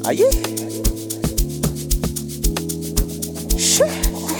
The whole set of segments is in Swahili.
Aye. Shit.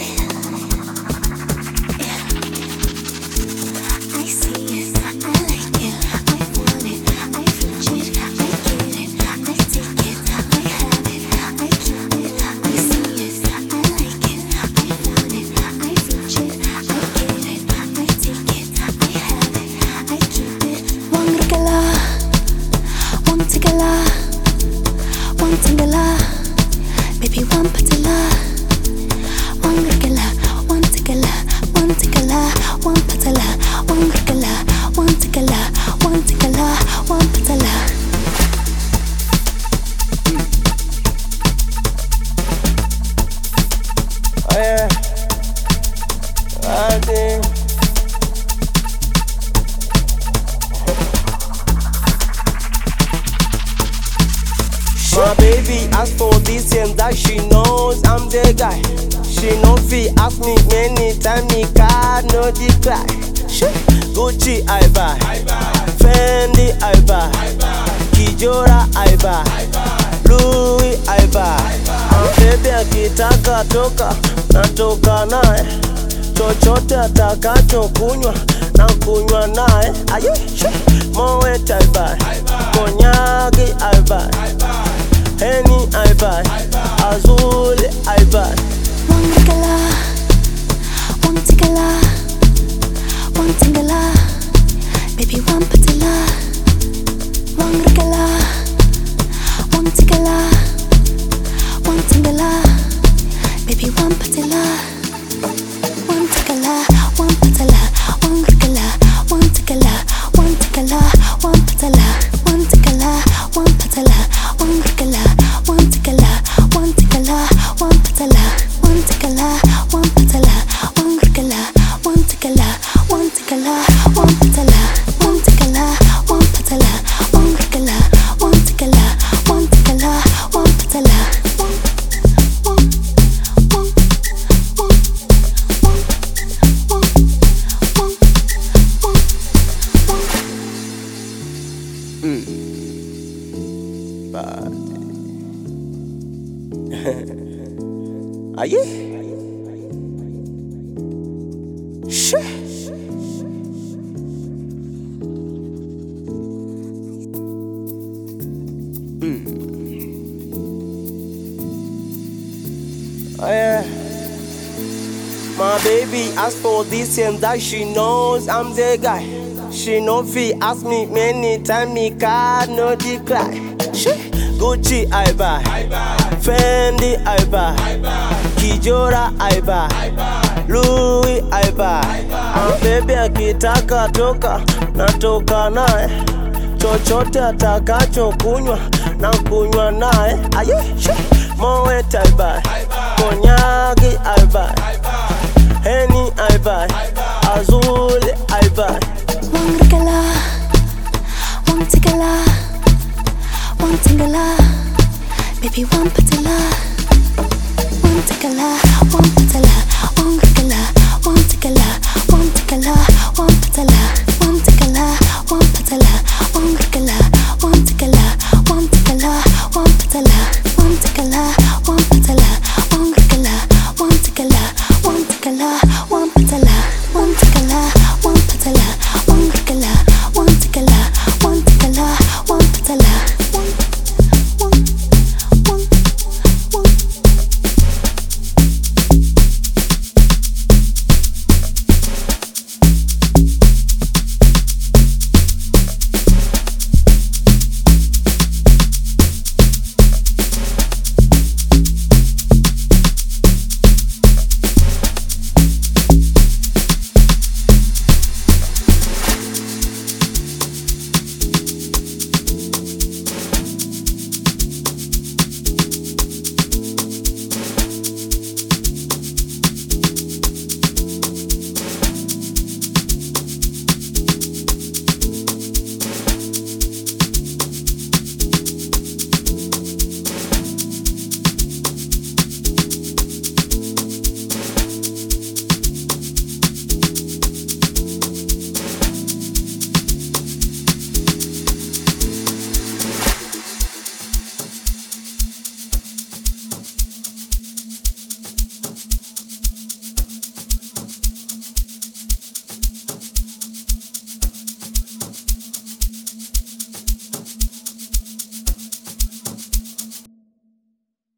Baby, one patella, one regular, one tigala, one tigala, one patella, one regular, one tigala, one tigala, one patella. Oh yeah, I think. My baby asked for this and that, she knows I'm the guy. She no fit ask me many times, me card no decline. Gucci I buy, Fendi I buy, Kijora I buy, Louis I buy. Baby akitaka toka, natoka nae. Chochote atakacho kunywa, na kunywa nae. Moet I buy, Konyagi I buy, Henny I buy, Azul I buy. One regular, one tigala, one tigala, baby one patella. One regular, one tigala, one tigala, baby one patella. One tigala, one patella, one regular, one tigala, one tigala, one patella, one tigala, one patella, one regular, one tigala, one tigala, one patella, one tigala, one patella, one regular, one tigala, one tigala, one patella, one tigala, one patella, one regular, one tigala, one tigala, one patella. Aye. Shit. Oh yeah. My baby asked for this and that, she knows I'm the guy. She no fit ask me many times, me card no decline. Gucci I buy, Fendi I buy, Kijora I buy, Louis I buy. Baby akitaka toka, natoka nae. Chochote atakacho kunywa, na kunywa nae. Moet I buy, Konyagi I buy, Henny I buy, Azul I buy. One regular, one tigala, one tigala, baby one patella. One tigala, one